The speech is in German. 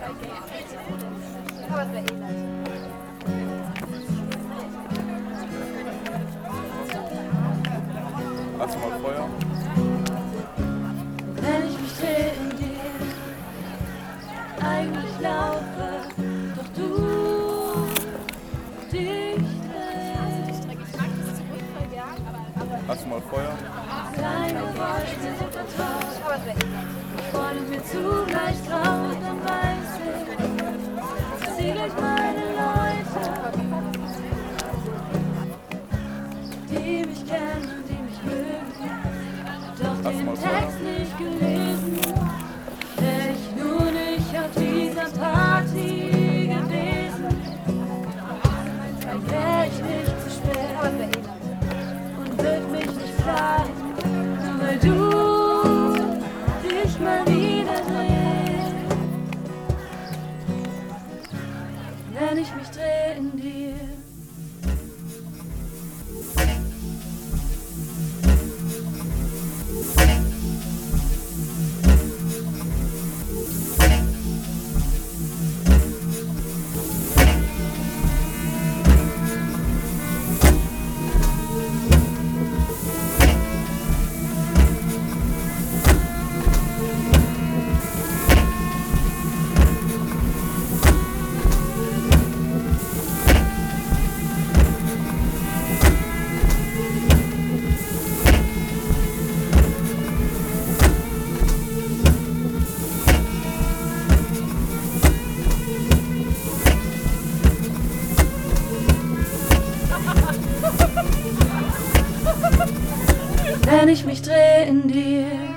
Hast du mal Feuer? Wenn ich mich drehe in dir, eigentlich laufe, doch du dich drehst. Hast du mal Feuer? Kleine Geräusche sind vertraut, freuen mir zugleich traut, dann weiß ich, sie gleich meine Leute, die mich kennen und die mich mögen, doch den Text nicht gelesen, wär ich nur nicht auf dieser Party gewesen, wär ich nicht zu spät und würd mich nicht fragen, nur weil du dich mal wieder drehst. Wenn ich mich dreh in dir. Wenn ich mich dreh in dir.